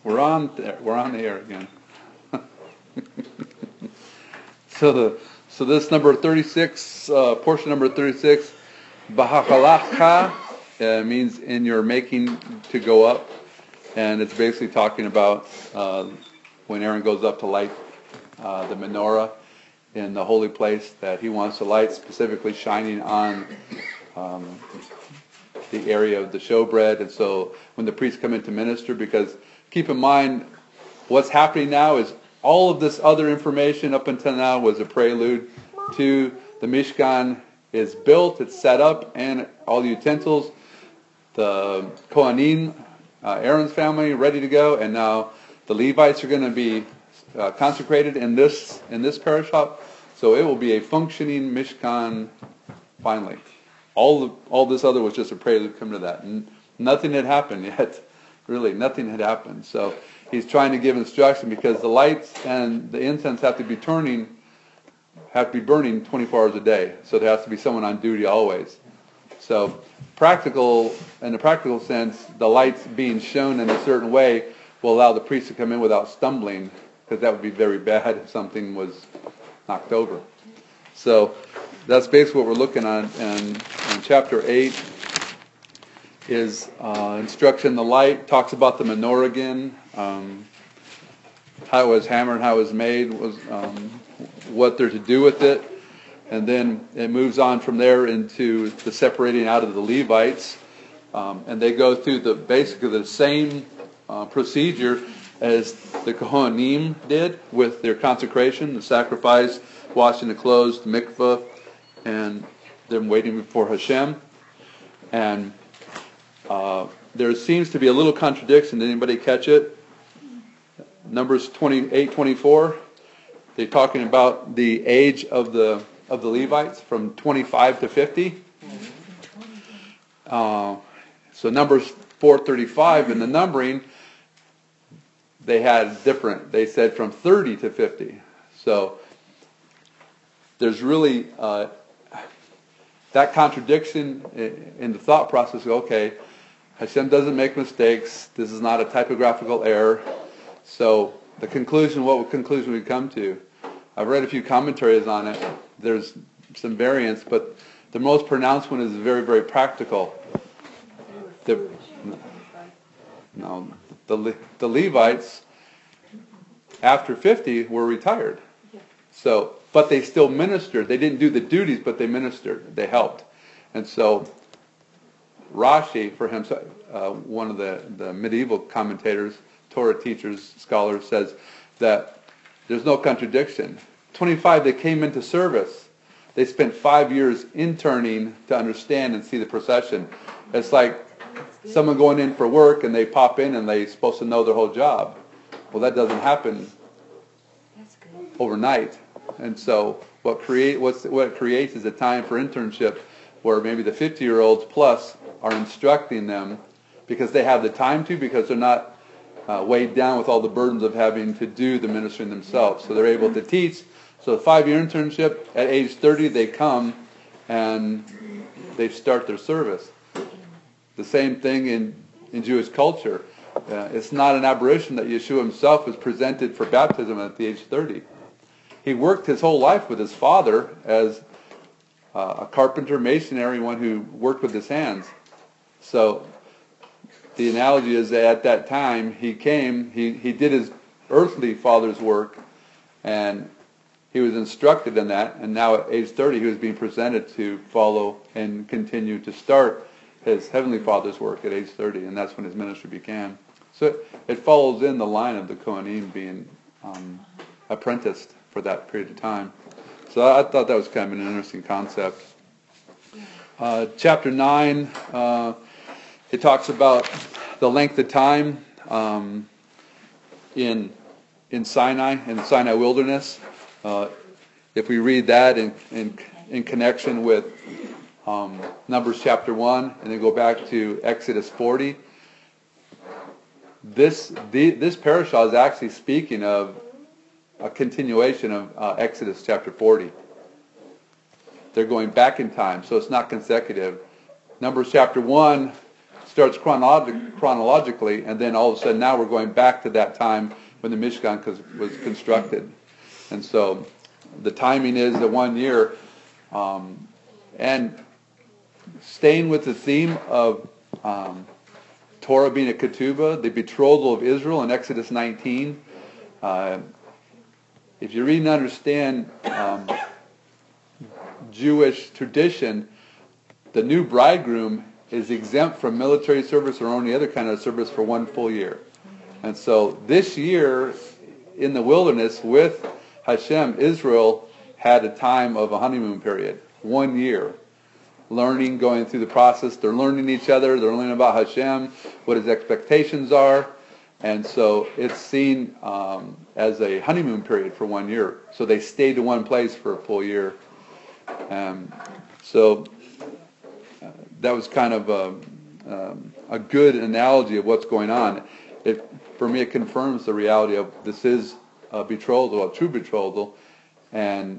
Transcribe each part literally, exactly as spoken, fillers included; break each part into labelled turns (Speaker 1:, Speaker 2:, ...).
Speaker 1: We're on. Th- we're on the air again. so the so this number thirty-six, uh, portion number thirty-six, Baha'alachka, uh, means in your making to go up, and it's basically talking about uh, when Aaron goes up to light uh, the menorah in the holy place, that he wants the light specifically shining on um, the area of the showbread. And so when the priests come in to minister, because keep in mind, what's happening now is all of this other information up until now was a prelude to the Mishkan is built, it's set up, and all the utensils, the Kohanim, uh, Aaron's family, ready to go, and now the Levites are going to be uh, consecrated in this in this parashah. So it will be a functioning Mishkan finally. All the, all this other was just a prelude to come to that. And nothing had happened yet. Really, nothing had happened. So he's trying to give instruction because the lights and the incense have to be turning, have to be burning twenty-four hours a day. So there has to be someone on duty always. So practical, in a practical sense, the lights being shown in a certain way will allow the priest to come in without stumbling, because that would be very bad if something was knocked over. So that's basically what we're looking at. And in chapter eight is uh, instruction. The light talks about the menorah again, um, how it was hammered, how it was made, was um, what they're to do with it, and then it moves on from there into the separating out of the Levites, um, and they go through the basically the same uh, procedure as the Kohanim did with their consecration, the sacrifice, washing the clothes, the mikvah, and them waiting before Hashem. And uh, there seems to be a little contradiction. Did anybody catch it? Numbers twenty-eight, twenty-four. They're talking about the age of the of the Levites from twenty-five to fifty. Uh, so Numbers four thirty-five in the numbering, they had different. They said from thirty to fifty. So there's really uh, that contradiction in the thought process. Okay, Hashem doesn't make mistakes. This is not a typographical error. So the conclusion, what conclusion we come to? I've read a few commentaries on it. There's some variants, but the most pronounced one is very, very practical. The, no, the the Levites after fifty were retired. So, but they still ministered. They didn't do the duties, but they ministered. They helped. And so Rashi, for him, uh, one of the, the medieval commentators, Torah teachers, scholars, says that there's no contradiction. twenty-five, they came into service. They spent five years interning to understand and see the procession. It's like someone going in for work and they pop in and they're supposed to know their whole job. Well, that doesn't happen overnight. And so what create what's, what it creates is a time for internship where maybe the fifty-year-olds plus are instructing them because they have the time to, because they're not uh, weighed down with all the burdens of having to do the ministry themselves. So they're able to teach. So a five-year internship, at age thirty they come and they start their service. The same thing in, in Jewish culture. Uh, it's not an aberration that Yeshua himself was presented for baptism at the age thirty. He worked his whole life with his father as uh, a carpenter, masonry, one who worked with his hands. So the analogy is that at that time he came, he, he did his earthly father's work, and he was instructed in that, and now at age thirty he was being presented to follow and continue to start his heavenly father's work at age thirty, and that's when his ministry began. So it, it follows in the line of the Kohanim being um, apprenticed for that period of time. So I thought that was kind of an interesting concept. Uh, chapter nine, uh, it talks about the length of time um, in in Sinai, in the Sinai wilderness. Uh, if we read that in in, in connection with um, Numbers chapter one, and then go back to Exodus forty, this the, this parashah is actually speaking of a continuation of uh, Exodus chapter forty. They're going back in time, so it's not consecutive. Numbers chapter one starts chronolog- chronologically, and then all of a sudden now we're going back to that time when the Mishkan was constructed. And so the timing is the one year. Um, and staying with the theme of um, Torah being a ketubah, the betrothal of Israel in Exodus nineteen. Uh, if you read and understand um, Jewish tradition, the new bridegroom is exempt from military service or any other kind of service for one full year. And so this year in the wilderness with Hashem, Israel had a time of a honeymoon period, one year. Learning, going through the process. They're learning each other. They're learning about Hashem, what his expectations are. And so it's seen um, as a honeymoon period for one year. So they stayed in one place for a full year. Um, so uh, that was kind of a, um, a good analogy of what's going on. It, for me, it confirms the reality of this is a betrothal, a true betrothal. And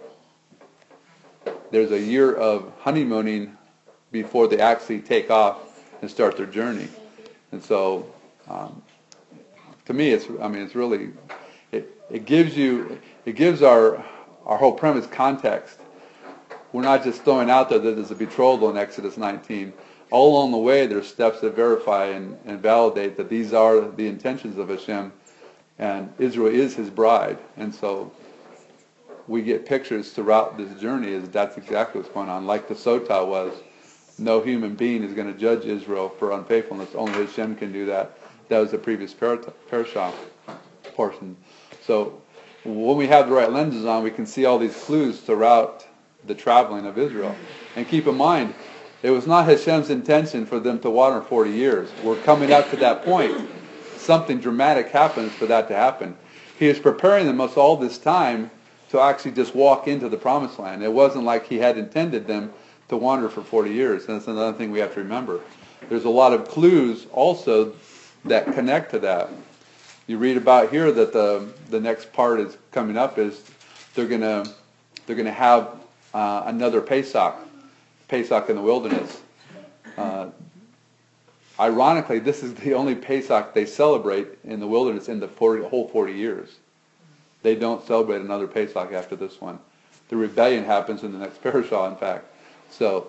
Speaker 1: there's a year of honeymooning before they actually take off and start their journey. And so, um, to me, it's, I mean, it's really, it, it gives you, it gives our, our whole premise context. We're not just throwing out there that there's a betrothal in Exodus nineteen. All along the way, there's steps that verify and, and validate that these are the intentions of Hashem, and Israel is his bride. And so, we get pictures throughout this journey is that's exactly what's going on. Like the Sotah was, no human being is going to judge Israel for unfaithfulness. Only Hashem can do that. That was the previous parashah portion. So when we have the right lenses on, we can see all these clues throughout the traveling of Israel. And keep in mind, it was not Hashem's intention for them to wander forty years. We're coming up to that point. Something dramatic happens for that to happen. He is preparing them all this time to actually just walk into the promised land. It wasn't like he had intended them to wander for forty years. And that's another thing we have to remember. There's a lot of clues also that connect to that. You read about here that the the next part is coming up is they're gonna they're gonna have uh, another Pesach, Pesach in the wilderness. Uh, ironically, this is the only Pesach they celebrate in the wilderness in the forty, whole forty years. They don't celebrate another Pesach after this one. The rebellion happens in the next parashah, in fact. So,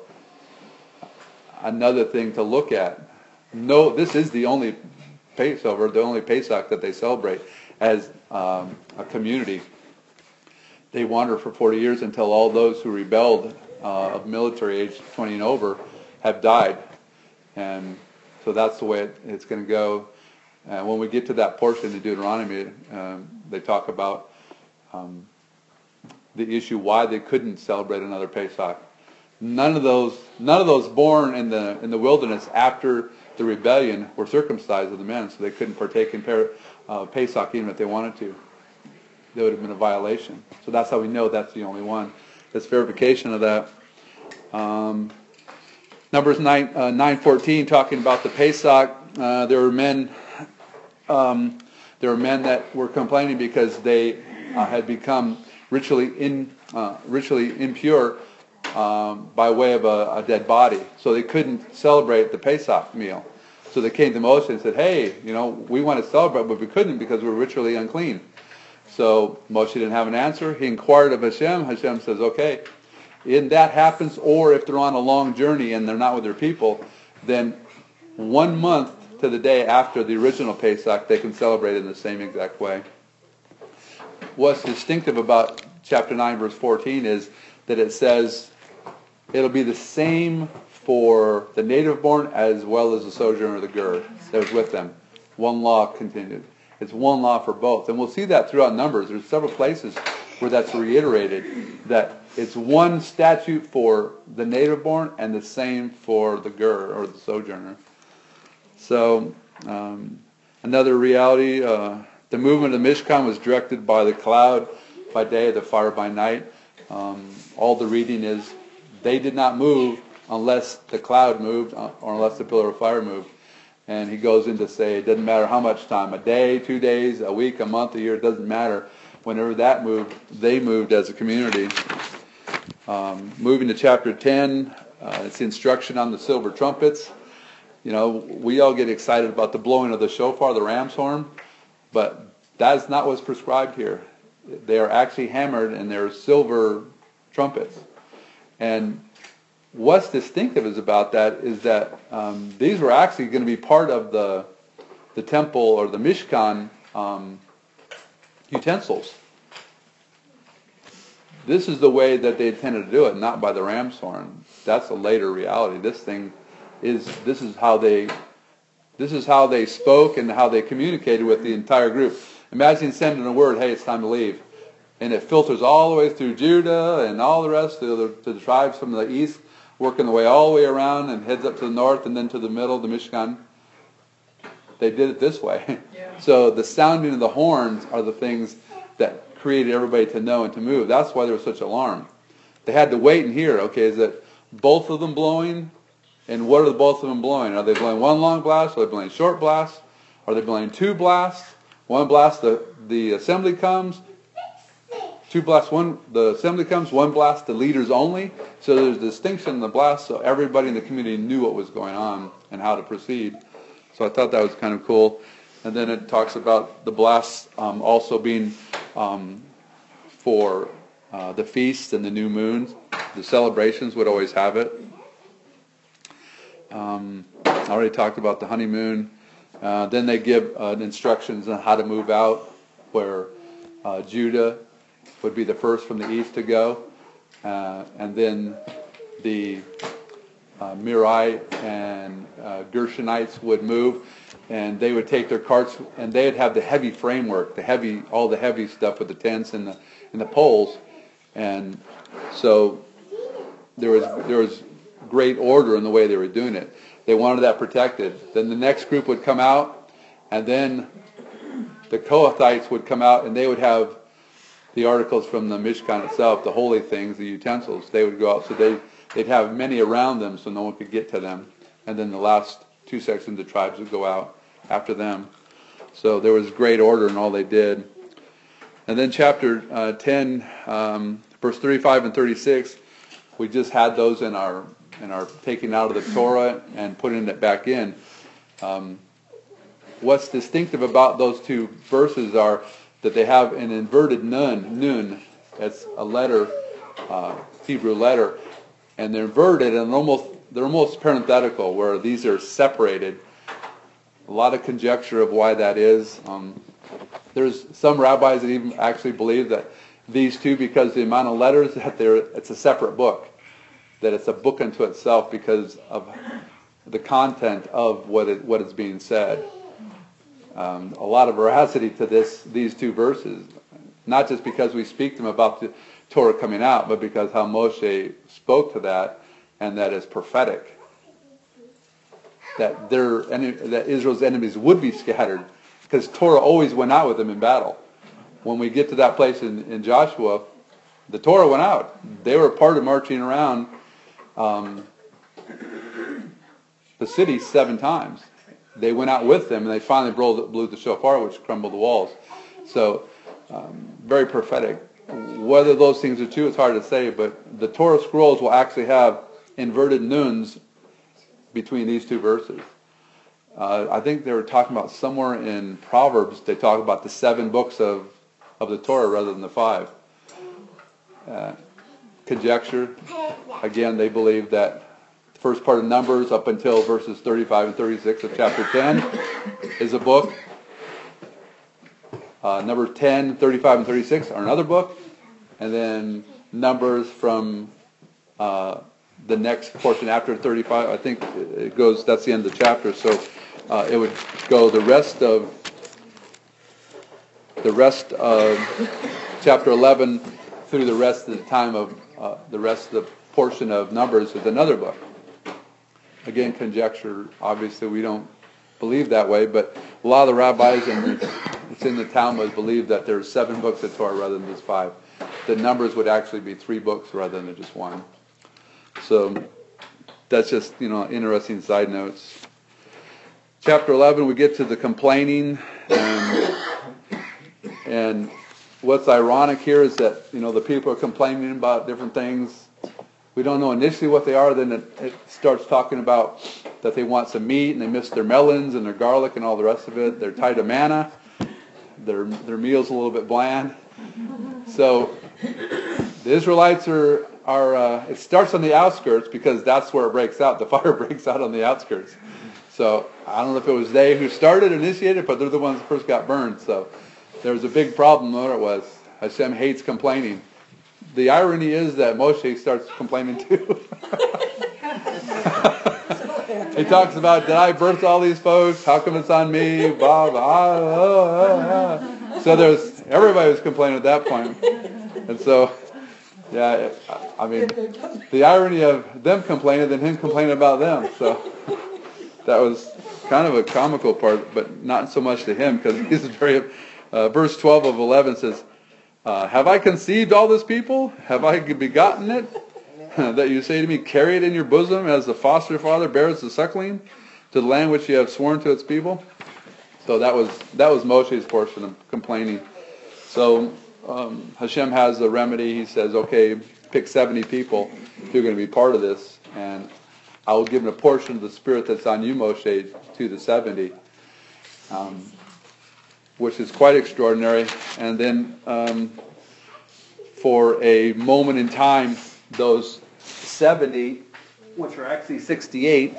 Speaker 1: another thing to look at. No, this is the only Passover, the only Pesach that they celebrate as um, a community. They wander for forty years until all those who rebelled uh, of military age twenty and over have died. And so that's the way it, it's going to go. And when we get to that portion in Deuteronomy, um, they talk about um, the issue why they couldn't celebrate another Pesach. None of those, none of those born in the in the wilderness after the rebellion were circumcised of the men, so they couldn't partake in uh, Pesach even if they wanted to. That would have been a violation. So that's how we know that's the only one. That's verification of that. Um, Numbers nine uh, nine fourteen, talking about the Pesach. Uh, there were men. Um, there were men that were complaining because they uh, had become ritually in uh, ritually impure um, by way of a, a dead body, so they couldn't celebrate the Pesach meal. So they came to Moshe and said, "Hey, you know, we want to celebrate, but we couldn't because we were ritually unclean." So Moshe didn't have an answer. He inquired of Hashem. Hashem says, "Okay, if that happens, or if they're on a long journey and they're not with their people, then one month to the day after the original Pesach, they can celebrate in the same exact way." What's distinctive about chapter nine, verse fourteen is that it says it'll be the same for the native born as well as the sojourner, the ger, that was with them. One law continued. It's one law for both. And we'll see that throughout Numbers. There's several places where that's reiterated, that it's one statute for the native born and the same for the ger, or the sojourner. So, um, another reality, uh, the movement of the Mishkan was directed by the cloud by day, the fire by night. Um, all the reading is they did not move unless the cloud moved or unless the pillar of fire moved. And he goes in to say it doesn't matter how much time, a day, two days, a week, a month, a year, it doesn't matter. Whenever that moved, they moved as a community. Um, moving to chapter ten, uh, it's the instruction on the silver trumpets. you know, we all get excited about the blowing of the shofar, the ram's horn, but that's not what's prescribed here. They are actually hammered, and they're silver trumpets. And what's distinctive is about that is that um, these were actually going to be part of the the temple or the Mishkan um, utensils. This is the way that they intended to do it, not by the ram's horn. That's a later reality. This thing is this is how they this is how they spoke and how they communicated with the entire group. Imagine sending a word, "Hey, it's time to leave," and it filters all the way through Judah and all the rest to the, to the tribes from the east, working the way all the way around and heads up to the north and then to the middle, the Mishkan. They did it this way. Yeah. So the sounding of the horns are the things that created everybody to know and to move. That's why there was such alarm. They had to wait and hear, okay, is it both of them blowing? And what are the both of them blowing? Are they blowing one long blast? Are they blowing short blasts? Are they blowing two blasts? One blast, the, the assembly comes. Two blasts, one, the assembly comes. One blast, the leaders only. So there's a distinction in the blast, so everybody in the community knew what was going on and how to proceed. So I thought that was kind of cool. And then it talks about the blasts um, also being um, for uh, the feasts and the new moons. The celebrations would always have it. Um, I already talked about the honeymoon. Uh, then they give uh, instructions on how to move out, where uh, Judah would be the first from the east to go. Uh, and then the uh, Merari and uh, Gershonites would move, and they would take their carts, and they'd have the heavy framework, the heavy, all the heavy stuff with the tents and the and the poles, and so there was there was great order in the way they were doing it. They wanted that protected. Then the next group would come out, and then the Kohathites would come out, and they would have the articles from the Mishkan itself, the holy things, the utensils. They would go out, so they they'd have many around them, so no one could get to them. And then the last two sections of tribes would go out after them. So there was great order in all they did. And then chapter uh, ten, um, verse thirty-five and thirty-six, we just had those in our in our taking out of the Torah and putting it back in. Um, what's distinctive about those two verses are that they have an inverted nun, nun. That's a letter, uh, Hebrew letter, and they're inverted and almost they're almost parenthetical, where these are separated. A lot of conjecture of why that is. Um, there's some rabbis that even actually believe that these two, because the amount of letters, that they're it's a separate book, that it's a book unto itself because of the content of what it, what is being said. Um, a lot of veracity to this these two verses, not just because we speak them about the Torah coming out, but because how Moshe spoke to that, and that is prophetic. That their that Israel's enemies would be scattered, because Torah always went out with them in battle. When we get to that place in, in Joshua, the Torah went out. They were part of marching around um, the city seven times. They went out with them, and they finally blew, blew the shofar, which crumbled the walls. So, um, very prophetic. Whether those things are true, it's hard to say, but the Torah scrolls will actually have inverted nuns between these two verses. Uh, I think they were talking about somewhere in Proverbs, they talk about the seven books of, of the Torah rather than the five. Uh, conjecture, again, they believe that the first part of Numbers up until verses thirty-five and thirty-six of chapter ten is a book. Uh, number ten, thirty-five, and thirty-six are another book. And then Numbers from uh, the next portion after thirty-five, I think it goes, that's the end of the chapter. So uh, it would go the rest of the rest of chapter eleven through the rest of the time of uh, the rest of the portion of Numbers is another book. Again, conjecture. Obviously, we don't believe that way, but a lot of the rabbis, and it's in the Talmud, believe that there's seven books of Torah rather than just five. The Numbers would actually be three books rather than just one. So that's just, you know, interesting side notes. Chapter eleven, we get to the complaining, and, and what's ironic here is that, you know, the people are complaining about different things, We don't know initially what they are. Then it, it starts talking about that they want some meat and they miss their melons and their garlic and all the rest of it. They're tied to manna. Their their meal's a little bit bland. So the Israelites are are. Uh, it starts on the outskirts because that's where it breaks out. The fire breaks out on the outskirts. So I don't know if it was they who started, initiated, but they're the ones that first got burned. So there was a big problem. What it was, Hashem hates complaining. The irony is that Moshe starts complaining too. He talks about, did I birth all these folks? How come it's on me? Blah, blah, blah, blah. So there's, everybody was complaining at that point. And so, yeah, I mean, the irony of them complaining than him complaining about them. So that was kind of a comical part, but not so much to him because he's very, uh, verse twelve of eleven says, Uh, have I conceived all this people? Have I begotten it? That you say to me, carry it in your bosom as the foster father bears the suckling to the land which you have sworn to its people. So that was that was Moshe's portion of complaining. So um, Hashem has a remedy. He says, okay, pick seventy people who are going to be part of this, and I will give a portion of the spirit that's on you, Moshe, to the seventy. Um, which is quite extraordinary. And then um, for a moment in time, those seventy, which are actually sixty-eight,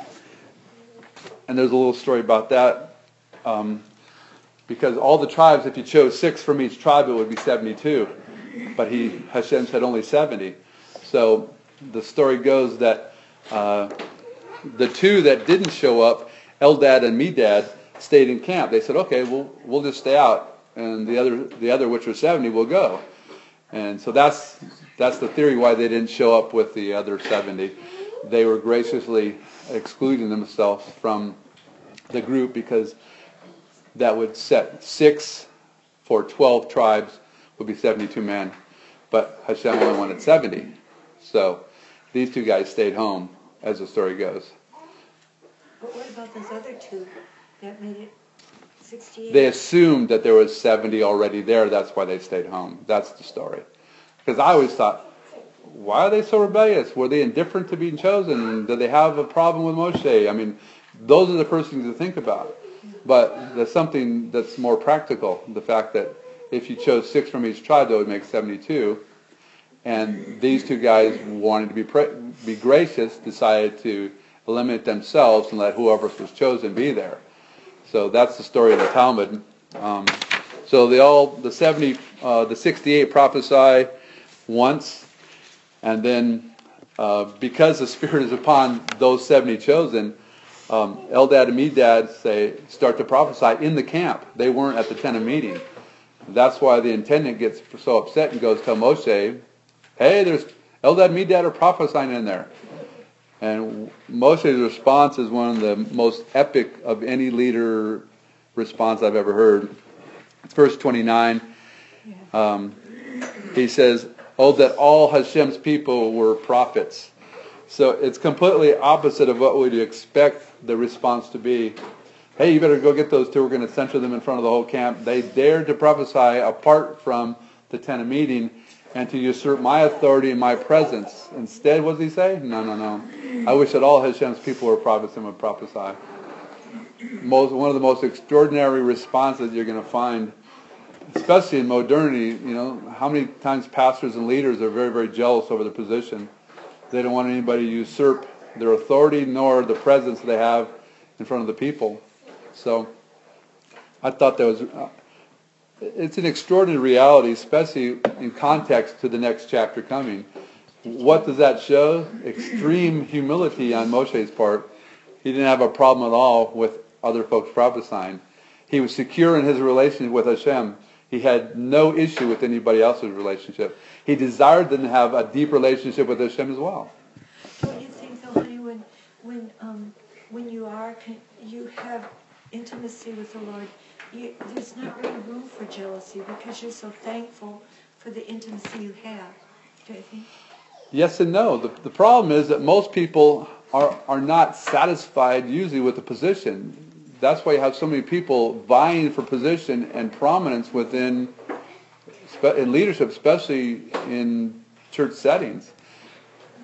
Speaker 1: and there's a little story about that, um, because all the tribes, if you chose six from each tribe, it would be seventy-two. But he, Hashem said only seventy. So the story goes that uh, the two that didn't show up, Eldad and Medad, stayed in camp. They said, okay, we'll we'll just stay out, and the other the other which were seventy will go. And so that's that's the theory why they didn't show up with the other seventy. They were graciously excluding themselves from the group because that would set six for twelve tribes would be seventy-two men, but Hashem only wanted seventy. So these two guys stayed home, as the story goes.
Speaker 2: But what about those other two that made it sixty-eight?
Speaker 1: They assumed that there was seventy already there. That's why they stayed home. That's the story. Because I always thought, why are they so rebellious? Were they indifferent to being chosen? Did they have a problem with Moshe? I mean, those are the first things to think about. But there's something that's more practical. The fact that if you chose six from each tribe, that would make seventy-two. And these two guys wanted to be pre- be gracious, decided to eliminate themselves and let whoever was chosen be there. So that's the story of the Talmud. Um, so they all, the seventy, uh, the sixty-eight prophesy once, and then uh, because the Spirit is upon those seventy chosen, um, Eldad and Medad say start to prophesy in the camp. They weren't at the tent of meeting. That's why the intendant gets so upset and goes tell Moshe, "Hey, there's Eldad and Medad are prophesying in there." And Moshe's response is one of the most epic of any leader response I've ever heard. Verse twenty-nine, um, he says, "Oh, that all Hashem's people were prophets." So it's completely opposite of what we'd expect the response to be. Hey, you better go get those two. We're going to censure them in front of the whole camp. They dared to prophesy apart from the tent of meeting and to usurp my authority and my presence. Instead, what does he say? No, no, no. I wish that all Hashem's people were prophets and would prophesy. Most, one of the most extraordinary responses you're going to find, especially in modernity. You know, how many times pastors and leaders are very, very jealous over their position. They don't want anybody to usurp their authority nor the presence they have in front of the people. So I thought that was... Uh, it's an extraordinary reality, especially in context to the next chapter coming. What does that show? Extreme humility on Moshe's part. He didn't have a problem at all with other folks prophesying. He was secure in his relationship with Hashem. He had no issue with anybody else's relationship. He desired them to have a deep relationship with Hashem as well.
Speaker 2: Don't you think, though, honey, when when um when you are you have intimacy with the Lord, you, there's not really room for jealousy because you're so thankful for the intimacy you have. Don't you think?
Speaker 1: Yes and no. The, the problem is that most people are, are not satisfied usually with the position. That's why you have so many people vying for position and prominence within in leadership, especially in church settings.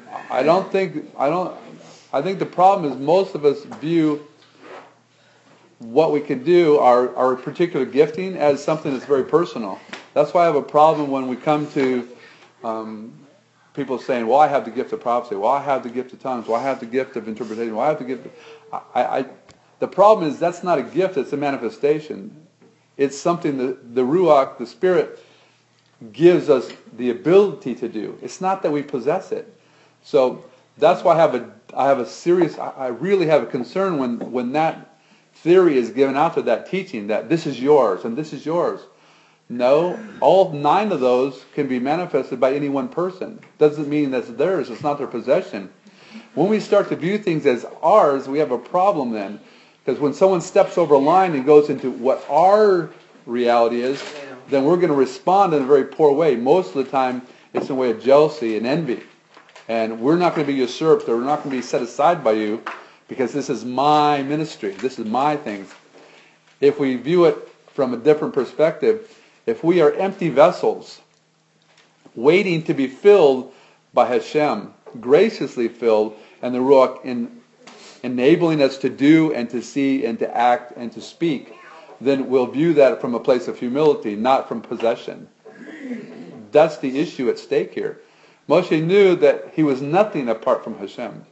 Speaker 1: I don't think, I don't, I think the problem is most of us view what we can do, our, our particular gifting, as something that's very personal. That's why I have a problem when we come to um, people saying, well, I have the gift of prophecy, well, I have the gift of tongues, well, I have the gift of interpretation, well, I have the gift of... I, I, the problem is that's not a gift, it's a manifestation. It's something that the Ruach, the Spirit, gives us the ability to do. It's not that we possess it. So that's why I have a, I have a serious, I really have a concern when, when that theory is given out to that teaching, that this is yours and this is yours. No, all nine of those can be manifested by any one person. Doesn't mean that's theirs, it's not their possession. When we start to view things as ours, we have a problem then. Because when someone steps over a line and goes into what our reality is, then we're going to respond in a very poor way. Most of the time, it's in a way of jealousy and envy. And we're not going to be usurped, or we're not going to be set aside by you, because this is my ministry, this is my things. If we view it from a different perspective, if we are empty vessels, waiting to be filled by Hashem, graciously filled, and the Ruach in enabling us to do and to see and to act and to speak, then we'll view that from a place of humility, not from possession. That's the issue at stake here. Moshe knew that he was nothing apart from Hashem.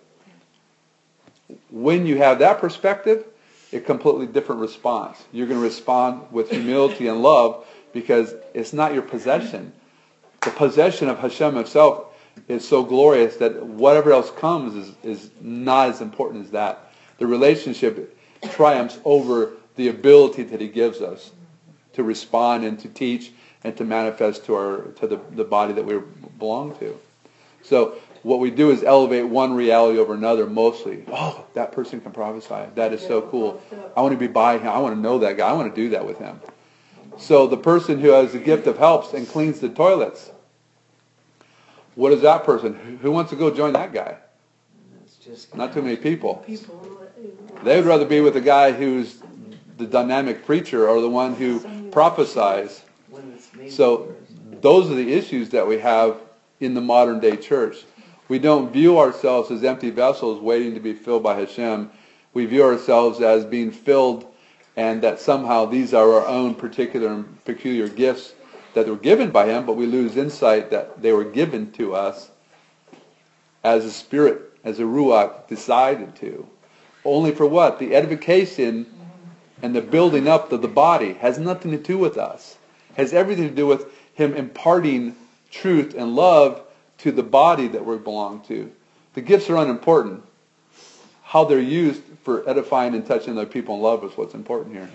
Speaker 1: When you have that perspective, a completely different response. You're going to respond with humility and love because it's not your possession. The possession of Hashem himself is so glorious that whatever else comes is, is not as important as that. The relationship triumphs over the ability that he gives us to respond and to teach and to manifest to our to the, the body that we belong to. So what we do is elevate one reality over another mostly. Oh, that person can prophesy. That is so cool. I want to be by him. I want to know that guy. I want to do that with him. So the person who has the gift of helps and cleans the toilets, what is that person? Who wants to go join that guy? Not too many people. They would rather be with the guy who's the dynamic preacher or the one who prophesies. So those are the issues that we have in the modern day church. We don't view ourselves as empty vessels waiting to be filled by Hashem. We view ourselves as being filled, and that somehow these are our own particular and peculiar gifts that were given by him, but we lose insight that they were given to us as a spirit, as a Ruach decided to. Only for what? The edification and the building up of the body has nothing to do with us. Has everything to do with him imparting truth and love to the body that we belong to. The gifts are unimportant. How they're used for edifying and touching other people in love is what's important here.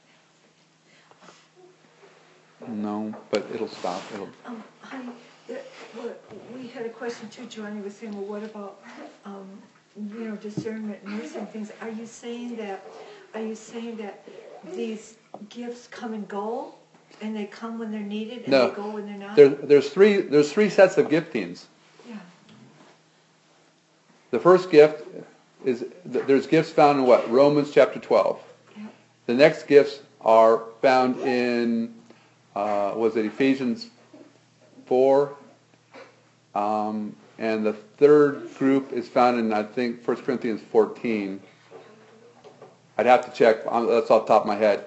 Speaker 1: No, but it'll stop. It'll.
Speaker 2: Um, honey, there, well, we had a question too. Johnny was saying, well, what about, um, you know, discernment and these things? Are you saying that? Are you saying that these gifts come and go, and they come when they're needed, and
Speaker 1: no,
Speaker 2: they go when they're not?
Speaker 1: There, there's three. There's three sets of giftings.
Speaker 2: Yeah.
Speaker 1: The first gift is there's gifts found in what? Romans chapter twelve.
Speaker 2: Yeah.
Speaker 1: The next gifts are found in. Uh, was it Ephesians four? Um, and the third group is found in, I think, First Corinthians fourteen. I'd have to check. That's off the top of my head.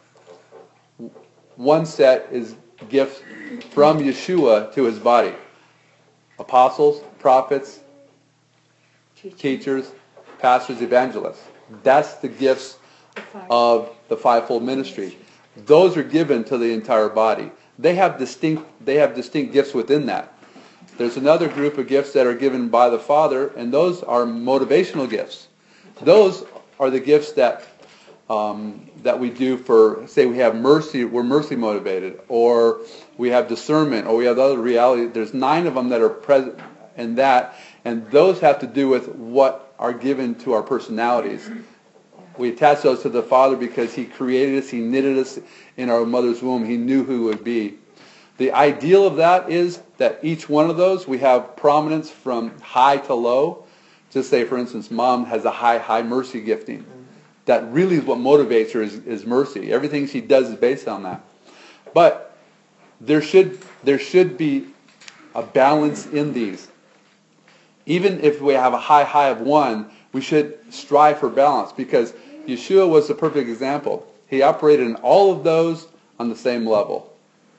Speaker 1: One set is gifts from Yeshua to his body. Apostles, prophets,
Speaker 2: Teachers,
Speaker 1: teachers pastors, evangelists. That's the gifts of the fivefold ministry. Those are given to the entire body. They have distinct they have distinct gifts within that. There's another group of gifts that are given by the Father, and those are motivational gifts. Those are the gifts that um, that we do for, say we have mercy, we're mercy motivated, or we have discernment, or we have other reality. There's nine of them that are present in that, and those have to do with what are given to our personalities. We attach those to the Father because he created us, he knitted us in our mother's womb, he knew who it would be. The ideal of that is that each one of those, we have prominence from high to low. Just say, for instance, mom has a high, high mercy gifting. That really is what motivates her, is, is mercy. Everything she does is based on that. But there should there should be a balance in these. even if we have a high high of one, we should strive for balance, because Yeshua was the perfect example. He operated in all of those on the same level.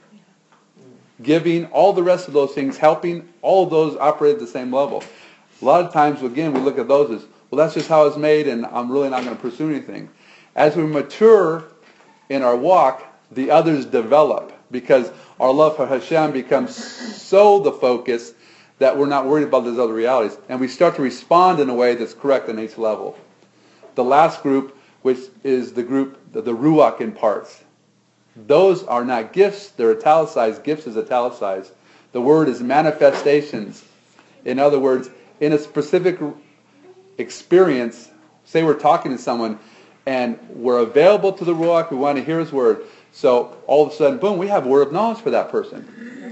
Speaker 1: Giving, all the rest of those things, helping, all of those operate at the same level. A lot of times, again, we look at those as, well, that's just how it's made, and I'm really not going to pursue anything. As we mature in our walk, the others develop, because our love for Hashem becomes so the focus that we're not worried about those other realities. And we start to respond in a way that's correct on each level. The last group, which is the group, the, the Ruach in parts. Those are not gifts, they're italicized. Gifts is italicized. The word is manifestations. In other words, in a specific experience, say we're talking to someone and we're available to the Ruach, we want to hear his word. So all of a sudden, boom, we have a word of knowledge for that person.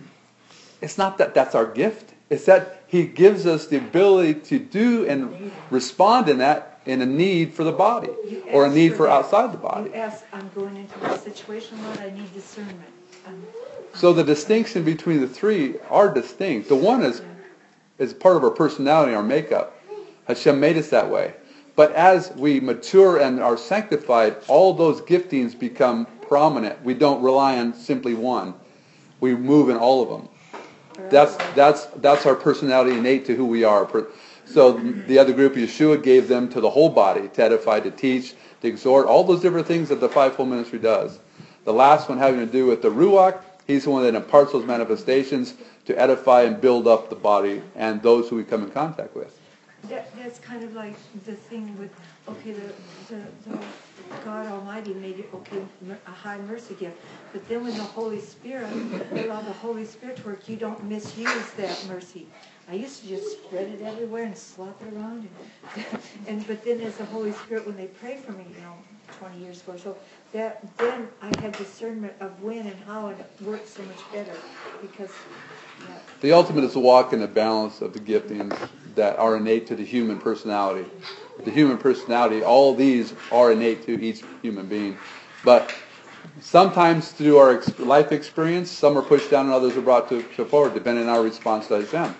Speaker 1: It's not that that's our gift. It's that he gives us the ability to do and respond in that in a need for the body, or a need for, for outside the body.
Speaker 2: You ask, I'm going into a situation, Lord, I need discernment. I'm,
Speaker 1: so the distinction between the three are distinct. The one is, is part of our personality, our makeup. Hashem made us that way. But as we mature and are sanctified, all those giftings become prominent. We don't rely on simply one. We move in all of them. That's that's that's our personality innate to who we are. So the other group, Yeshua gave them to the whole body, to edify, to teach, to exhort, all those different things that the fivefold ministry does. The last one having to do with the Ruach, he's the one that imparts those manifestations to edify and build up the body and those who we come in contact with.
Speaker 2: That, that's kind of like the thing with, okay, the, the, the God Almighty made it, okay, a high mercy gift. But then when the Holy Spirit, allow the Holy Spirit to work, you don't misuse that mercy. I used to just spread it everywhere and slap it around. And, and But then as the Holy Spirit, when they prayed for me, you know, twenty years ago or so, that, then I had discernment of when and how, and it worked so much better. Because, yeah.
Speaker 1: The ultimate is to walk in the balance of the giftings that are innate to the human personality. The human personality, all these are innate to each human being. But sometimes through our ex- life experience, some are pushed down and others are brought to, to forward, depending on our response to Hashem.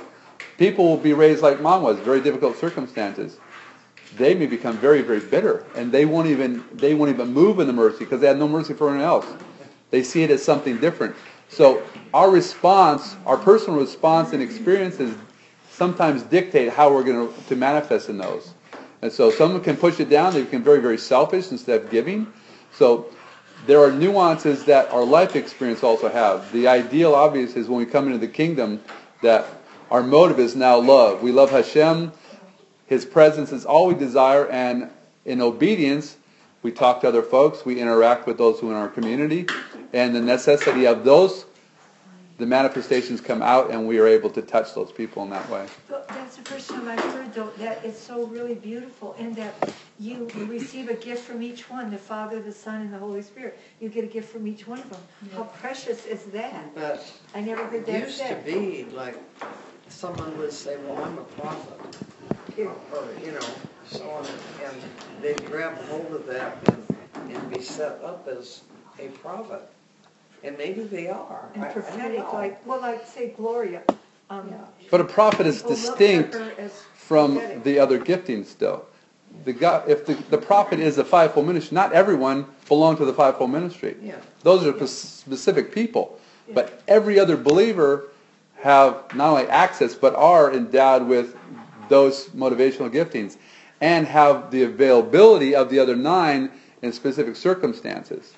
Speaker 1: People will be raised like mom was, very difficult circumstances. They may become very, very bitter, and they won't even they won't even move in the mercy because they have no mercy for anyone else. They see it as something different. So our response, our personal response and experiences sometimes dictate how we're going to, to manifest in those. And so someone can push it down, they become very, very selfish instead of giving. So there are nuances that our life experience also have. The ideal, obviously, is when we come into the kingdom that our motive is now love. We love Hashem. His presence is all we desire, and in obedience, we talk to other folks, we interact with those who are in our community, and the necessity of those, the manifestations come out, and we are able to touch those people in that way.
Speaker 2: Well, that's the first time I've heard, though, that it's so really beautiful, and that you receive a gift from each one, the Father, the Son, and the Holy Spirit. You get a gift from each one of them. How precious is that?
Speaker 3: But
Speaker 2: I never heard
Speaker 3: it
Speaker 2: that
Speaker 3: used
Speaker 2: said.
Speaker 3: to be like someone would say, well, I'm a prophet, or, or you know, so on, and they'd grab hold of that and, and be set up as a prophet. And maybe they are.
Speaker 2: And
Speaker 3: I- I don't
Speaker 2: prophetic,
Speaker 3: know.
Speaker 2: like, well, like, say, Gloria. Um,
Speaker 3: Yeah.
Speaker 1: But a prophet is
Speaker 2: people look at
Speaker 1: distinct
Speaker 2: her as
Speaker 1: from
Speaker 2: prophetic.
Speaker 1: the other giftings still. The God, if the, the prophet is a fivefold ministry, not everyone belongs to the fivefold ministry.
Speaker 3: Yeah.
Speaker 1: Those are p- specific people. But every other believer have not only access, but are endowed with those motivational giftings and have the availability of the other nine in specific circumstances.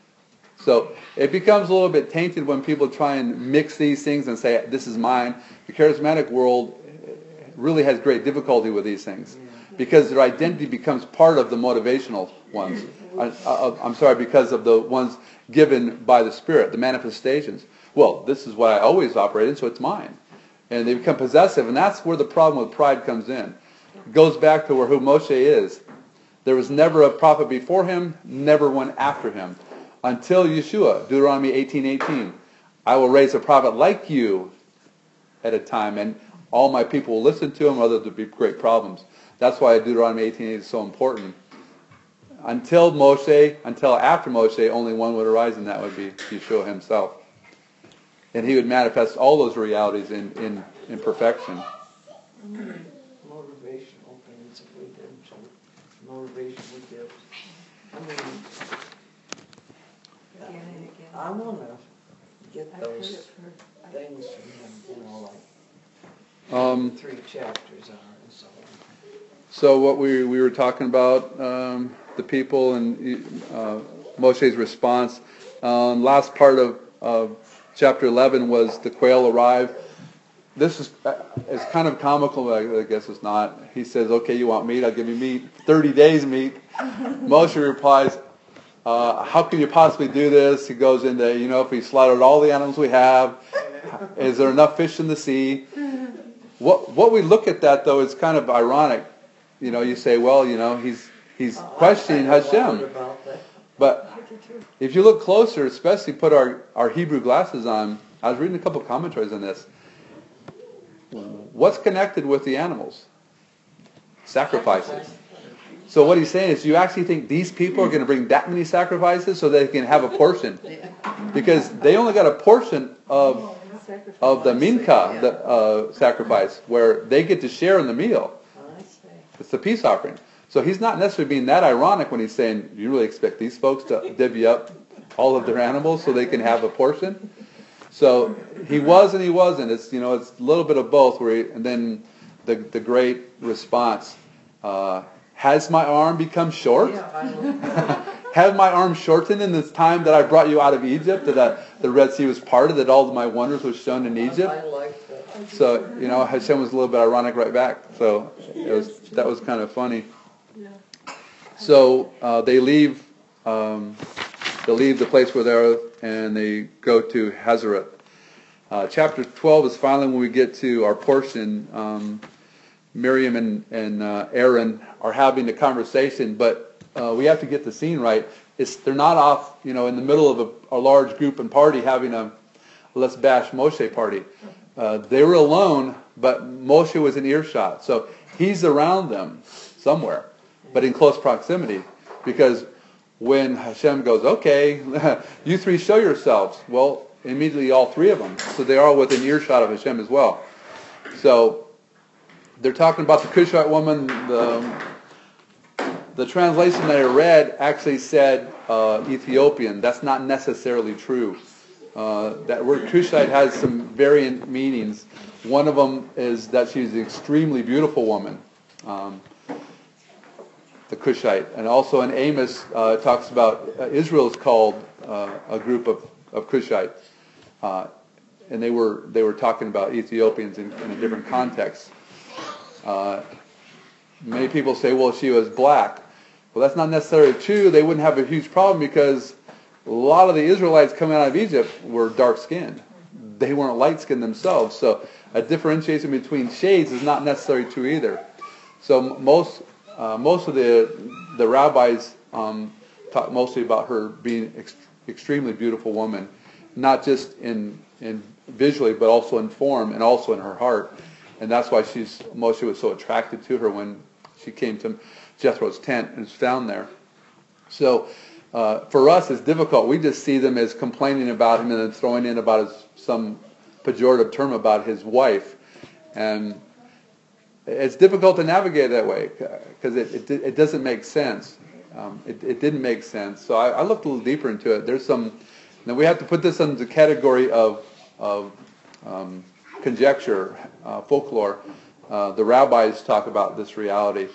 Speaker 1: So it becomes a little bit tainted when people try and mix these things and say, this is mine. The charismatic world really has great difficulty with these things because their identity becomes part of the motivational ones. I, I, I'm sorry, because of the ones given by the Spirit, the manifestations. Well, this is what I always operated, so it's mine. And they become possessive, and that's where the problem with pride comes in. It goes back to where who Moshe is. There was never a prophet before him, never one after him. Until Yeshua, Deuteronomy eighteen eighteen. I will raise a prophet like you at a time, and all my people will listen to him, or there will be great problems. That's why Deuteronomy eighteen eight is so important. Until Moshe, until after Moshe, only one would arise, and that would be Yeshua himself. And he would manifest all those realities in, in, in perfection.
Speaker 3: Motivational things if we did, so motivational gifts. I mean,
Speaker 2: Again and again.
Speaker 3: I wanna get
Speaker 2: I've heard
Speaker 3: those
Speaker 2: it for, I've-
Speaker 3: things from him, you know, like
Speaker 1: Um,
Speaker 3: three chapters are and so on.
Speaker 1: So what we we were talking about, um, the people and uh, Moshe's response. Um, last part of, of chapter eleven was the quail arrive. This is uh, it's kind of comical, but I guess it's not. He says, "Okay, you want meat? I'll give you meat. Thirty days meat." Moshe replies, uh, "How can you possibly do this?" He goes into, you know, if we slaughtered all the animals we have, is there enough fish in the sea? What what we look at that though is kind of ironic. You know, you say, well, you know, he's he's
Speaker 3: Oh, I
Speaker 1: questioning
Speaker 3: kinda
Speaker 1: Hashem,
Speaker 3: wondered about that.
Speaker 1: but
Speaker 2: I did too.
Speaker 1: if you look closer, especially put our, our Hebrew glasses on, I was reading a couple of commentaries on this. What's connected with the animals? Sacrifices. So what he's saying is, you actually think these people are going to bring that many sacrifices so they can have a portion? Because they only got a portion of
Speaker 2: Sacrifice.
Speaker 1: of the minka, the uh, sacrifice, where they get to share in the meal.
Speaker 3: I see.
Speaker 1: It's the peace offering. So he's not necessarily being that ironic when he's saying, you really expect these folks to divvy up all of their animals so they can have a portion? So he was and he wasn't. It's, you know, it's a little bit of both. Where he, and then the the great response, uh, has my arm become short?
Speaker 3: Yeah, I know.
Speaker 1: Have my arm shortened in this time that I brought you out of Egypt, that uh, the Red Sea was parted, that all of my wonders was shown in Egypt?
Speaker 3: I like that.
Speaker 1: So, you know, Hashem was a little bit ironic right back. So it was that was kind of funny.
Speaker 2: Yeah.
Speaker 1: So uh, they leave um, they leave the place where they're, and they go to Hazareth. Uh, chapter twelve is finally when we get to our portion. Um, Miriam and, and uh, Aaron are having a conversation, but uh, we have to get the scene right. It's, they're not off, you know, in the middle of a, a large group and party having a let's bash Moshe party. Uh, they were alone, but Moshe was in earshot. So he's around them somewhere, but in close proximity. Because when Hashem goes, okay, you three show yourselves, well, immediately all three of them. So they are within earshot of Hashem as well. So they're talking about the Cushite woman. The, the translation that I read actually said uh, Ethiopian. That's not necessarily true. Uh, that word Cushite has some variant meanings. One of them is that she's an extremely beautiful woman, um, the Cushite. And also in Amos, uh, it talks about uh, Israel is called uh, a group of, of Cushites. Uh, and they were they were talking about Ethiopians in, in a different context. Uh, many people say, well, she was black. Well, that's not necessarily true. They wouldn't have a huge problem because a lot of the Israelites coming out of Egypt were dark-skinned. They weren't light-skinned themselves. So a differentiation between shades is not necessarily true either. So most uh, most of the the rabbis um, talk mostly about her being ex- extremely beautiful woman, not just in in visually, but also in form and also in her heart. And that's why she's Moshe was so attracted to her when she came to Jethro's tent and was found there. So uh, for us, it's difficult. We just see them as complaining about him and then throwing in about his, some pejorative term about his wife. And it's difficult to navigate that way because it, it it doesn't make sense. Um, it, it didn't make sense. So I, I looked a little deeper into it. There's some. Now we have to put this under the category of of um, conjecture, uh, folklore. Uh, the rabbis talk about this reality,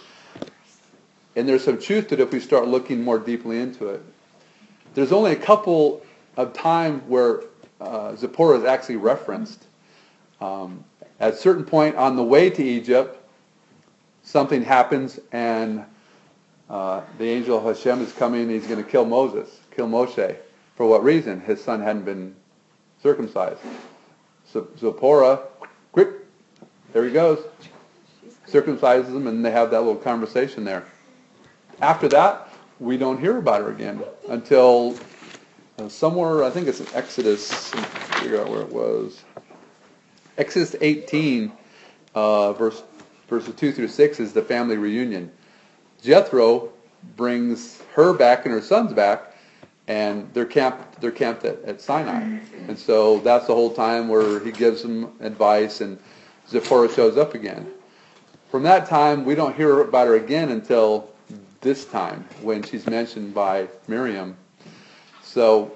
Speaker 1: and there's some truth to it if we start looking more deeply into it. There's only a couple of times where uh, Zipporah is actually referenced. Um, at a certain point on the way to Egypt, something happens, and uh, the angel of Hashem is coming, and he's going to kill Moses, kill Moshe. For what reason? His son hadn't been circumcised. So Zipporah, quick, there he goes, circumcises him, and they have that little conversation there. After that, we don't hear about her again until uh, somewhere, I think it's in Exodus, let me figure out where it was. Exodus eighteen, uh, verse, verses two through six is the family reunion. Jethro brings her back and her sons back, and they're camped, they're camped at, at Sinai. And so that's the whole time where he gives them advice, and Zipporah shows up again. from that time, we don't hear about her again until this time when she's mentioned by Miriam. So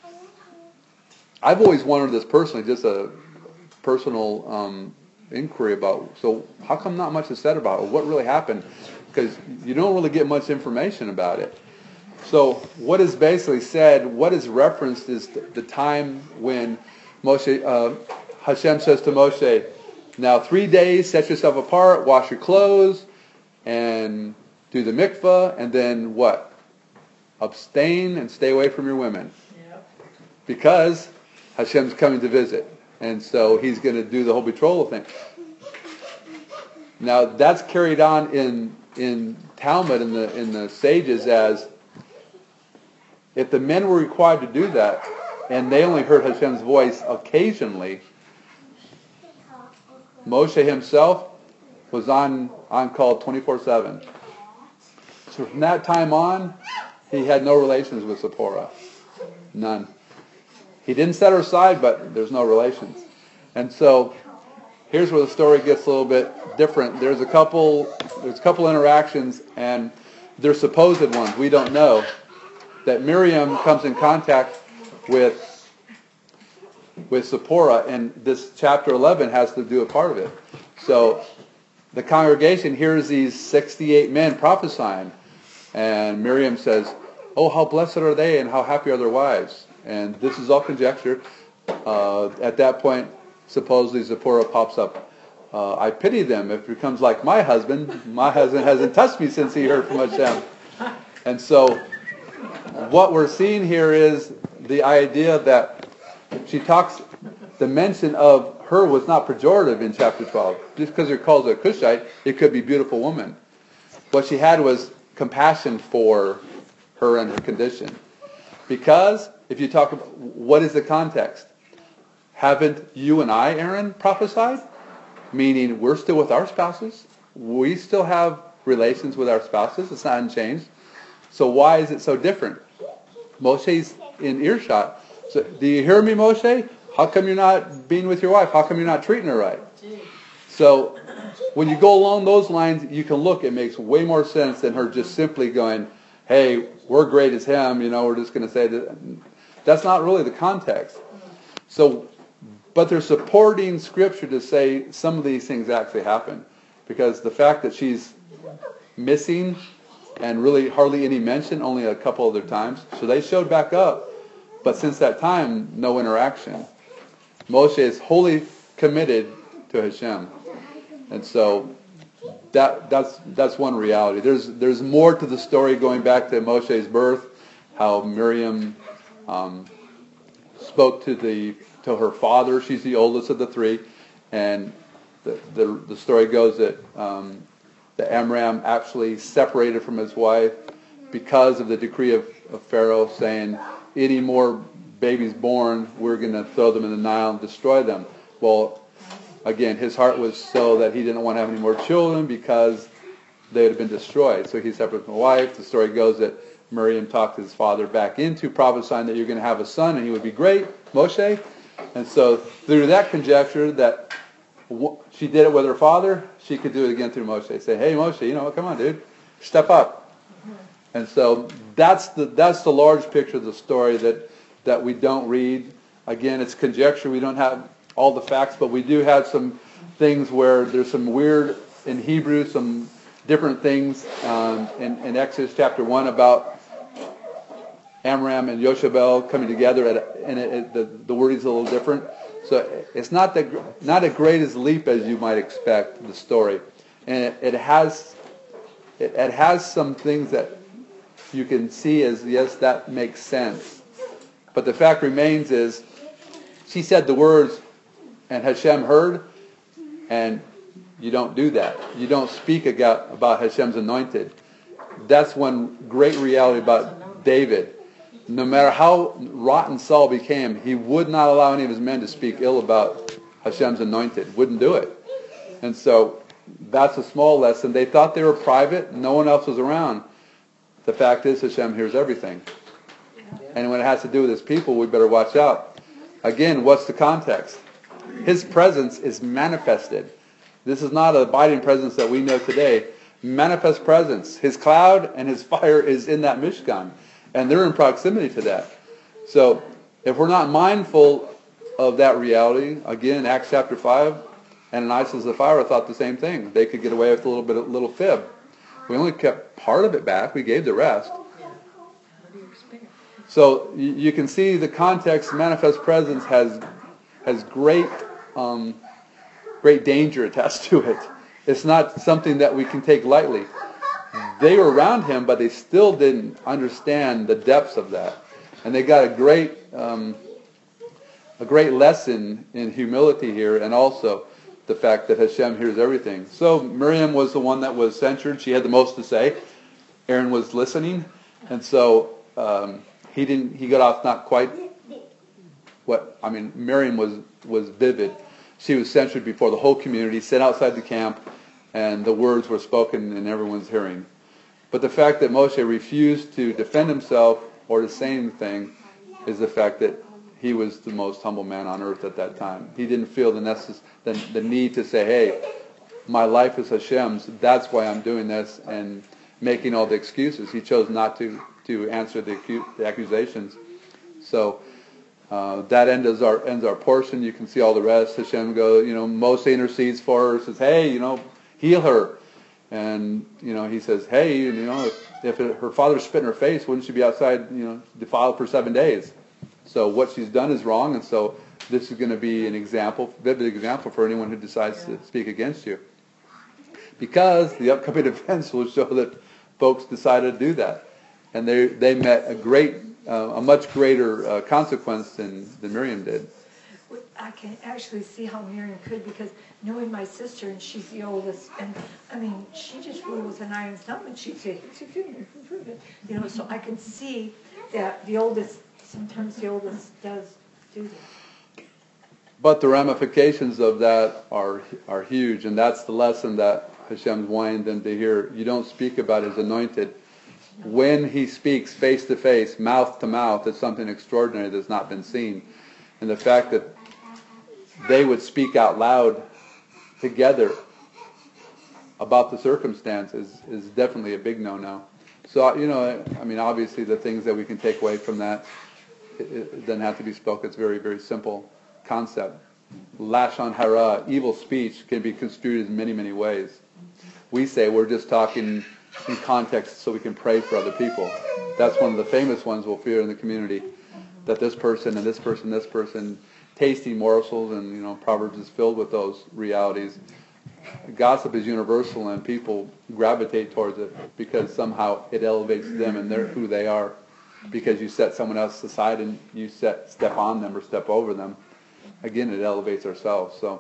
Speaker 1: I've always wondered this personally, just a personal um, inquiry about, so how come not much is said about it? What really happened? Because you don't really get much information about it. So what is basically said, what is referenced is the, the time when Moshe, uh, Hashem says to Moshe, now three days, set yourself apart, wash your clothes, and do the mikvah, and then what? Abstain and stay away from your women. Yep. Because Hashem's coming to visit. And so he's going to do the whole betrothal thing. Now that's carried on in in Talmud, in the in the sages, as if the men were required to do that, and they only heard Hashem's voice occasionally, Moshe himself was on, on call twenty-four seven. So from that time on, he had no relations with Zipporah. None. He didn't set her aside, but there's no relations. And so here's where the story gets a little bit different. There's a couple there's a couple interactions, and they're supposed ones. We don't know. That Miriam comes in contact with with Zipporah, and this chapter eleven has to do a part of it. So the congregation hears these sixty-eight men prophesying, and Miriam says, "Oh, how blessed are they, and how happy are their wives." And this is all conjecture. Uh, at that point, supposedly Zipporah pops up. Uh, I pity them. If it becomes like my husband, my husband hasn't touched me since he heard from Hashem. And so what we're seeing here is the idea that she talks, the mention of her was not pejorative in chapter twelve. Just because it calls her a Cushite, it could be beautiful woman. What she had was compassion for her and her condition. Because if you talk about, what is the context? Haven't you and I, Aaron, prophesied? Meaning we're still with our spouses. We still have relations with our spouses. It's not unchanged. So why is it so different? Moshe's in earshot. So, do you hear me, Moshe? How come you're not being with your wife? How come you're not treating her right? So when you go along those lines, you can look, it makes way more sense than her just simply going, hey, we're great as him, you know, we're just going to say that. That's not really the context. So, but they're supporting Scripture to say some of these things actually happen. Because the fact that she's missing and really hardly any mention, only a couple other times. So they showed back up, but since that time, no interaction. Moshe is wholly committed to Hashem. And so that that's that's one reality. There's there's more to the story going back to Moshe's birth, how Miriam um, spoke to the to her father. She's the oldest of the three, and the the, the story goes that um, that Amram actually separated from his wife because of the decree of, of Pharaoh saying, any more babies born, we're going to throw them in the Nile and destroy them. Well, again, his heart was so that he didn't want to have any more children because they had been destroyed. So he separated from his wife. The story goes that Miriam talked his father back into prophesying that you're going to have a son and he would be great, Moshe. And so through that conjecture that she did it with her father, she could do it again through Moshe. Say, hey Moshe, you know, come on dude, step up. And so that's the that's the large picture of the story that, that we don't read. Again, it's conjecture. We don't have all the facts, but we do have some things where there's some weird, in Hebrew, some different things um, in, in Exodus chapter one about Amram and Yoshabel coming together, at a, and it, it, the, the wording's a little different. So it's not that not as great as leap as you might expect, the story. And it, it has it, it has some things that you can see as, yes, that makes sense. But the fact remains is, she said the words, and Hashem heard, and you don't do that. You don't speak about, about Hashem's anointed. That's one great reality about David. No matter how rotten Saul became, he would not allow any of his men to speak ill about Hashem's anointed. Wouldn't do it. And so that's a small lesson. They thought they were private. No one else was around. The fact is, Hashem hears everything. And when it has to do with his people, we better watch out. Again, what's the context? His presence is manifested. This is not an abiding presence that we know today. Manifest presence. His cloud and his fire is in that Mishkan. And they're in proximity to that. So if we're not mindful of that reality, again, Acts chapter five, Ananias and Sapphira thought the same thing. They could get away with a little bit, a little fib. We only kept part of it back. We gave the rest. So you, you can see the context. Manifest presence has has great um, great danger attached to it. It's not something that we can take lightly. They were around him, but they still didn't understand the depths of that, and they got a great um, a great lesson in humility here, and also the fact that Hashem hears everything. So Miriam was the one that was censured. She had the most to say. Aaron was listening, and so um, he didn't. He got off not quite what I mean. Miriam was was vivid. She was censured before the whole community, sent outside the camp, and the words were spoken in everyone's hearing. But the fact that Moshe refused to defend himself or to say anything is the fact that he was the most humble man on earth at that time. He didn't feel the necess- the, the need to say, hey, my life is Hashem's, that's why I'm doing this, and making all the excuses. He chose not to, to answer the, acu- the accusations. So uh, that ends our, ends our portion. You can see all the rest. Hashem goes, you know, Moshe intercedes for her, says, hey, you know, heal her. And, you know, he says, hey, you know, if, if it, her father spit in her face, wouldn't she be outside, you know, defiled for seven days? So what she's done is wrong, and so this is going to be an example, vivid example for anyone who decides to speak against you. Because the upcoming events will show that folks decided to do that. And they they met a great, uh, a much greater uh, consequence than, than Miriam did.
Speaker 2: I can actually see how Miriam could, because knowing my sister, and she's the oldest, and I mean, she just rules an iron thumb, and she'd say, you know, so I can see that the oldest, sometimes the oldest does do that.
Speaker 1: But the ramifications of that are are huge, and that's the lesson that Hashem's wanting them to hear. You don't speak about His anointed. When He speaks face to face, mouth to mouth, it's something extraordinary that's not been seen. And the fact that they would speak out loud together about the circumstances is definitely a big no-no. So, you know, I mean, obviously the things that we can take away from that, it, it doesn't have to be spoken. It's a very, very simple concept. Lashon hara, evil speech, can be construed in many, many ways. We say we're just talking in context so we can pray for other people. That's one of the famous ones we'll hear in the community, that this person and this person, this person, tasting morsels, and, you know, Proverbs is filled with those realities. Gossip is universal, and people gravitate towards it because somehow it elevates them and their, who they are, because you set someone else aside and you set, step on them or step over them. Again, it elevates ourselves. So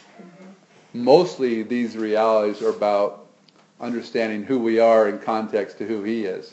Speaker 1: mostly these realities are about understanding who we are in context to who He is.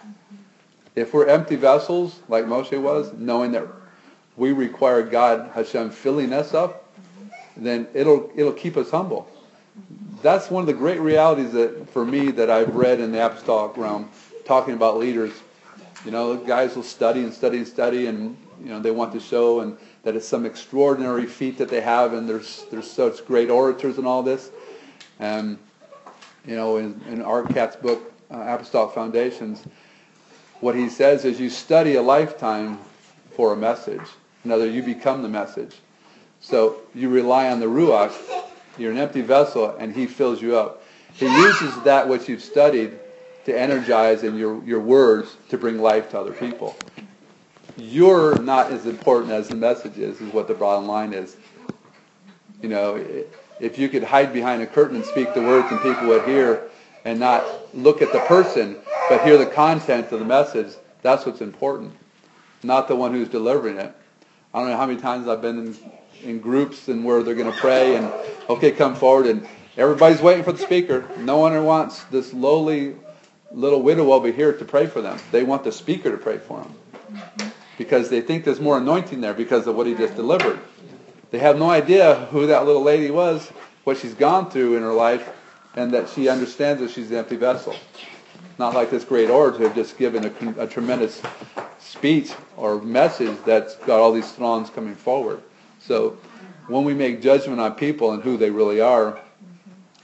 Speaker 1: If we're empty vessels, like Moshe was, knowing that we require God, Hashem, filling us up, then it'll it'll keep us humble. That's one of the great realities that, for me, that I've read in the apostolic realm, talking about leaders. You know, guys will study and study and study, and, you know, they want to show and that it's some extraordinary feat that they have, and there's there's such great orators and all this. And, you know, in, in Art Katz's book, uh, Apostolic Foundations, what he says is you study a lifetime for a message. In other words, you become the message. So you rely on the Ruach. You're an empty vessel, and He fills you up. He uses that which you've studied to energize in your, your words to bring life to other people. You're not as important as the message is, is what the bottom line is. You know, if you could hide behind a curtain and speak the words and people would hear and not look at the person, but hear the content of the message, that's what's important, not the one who's delivering it. I don't know how many times I've been in, in groups and where they're going to pray and, okay, come forward, and everybody's waiting for the speaker. No one wants this lowly little widow over here to pray for them. They want the speaker to pray for them because they think there's more anointing there because of what he just delivered. They have no idea who that little lady was, what she's gone through in her life, and that she understands that she's an empty vessel. Not like this great orator who have just given a, a tremendous speech or message that's got all these throngs coming forward. So when we make judgment on people and who they really are,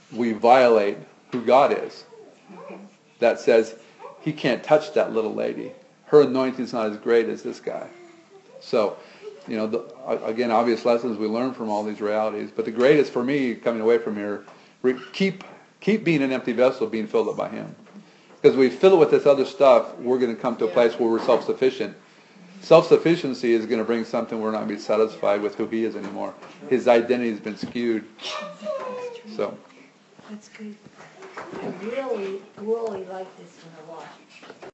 Speaker 1: we violate who God is. That says, he can't touch that little lady. Her anointing's not as great as this guy. So, you know, the, again, obvious lessons we learn from all these realities. But the greatest for me, coming away from here, re- keep keep being an empty vessel, being filled up by him. Because we fill it with this other stuff, we're going to come to a place where we're self-sufficient. Self-sufficiency is going to bring something we're not going to be satisfied with who he is anymore. His identity has been skewed. So.
Speaker 2: That's good. I really, really like this one a lot.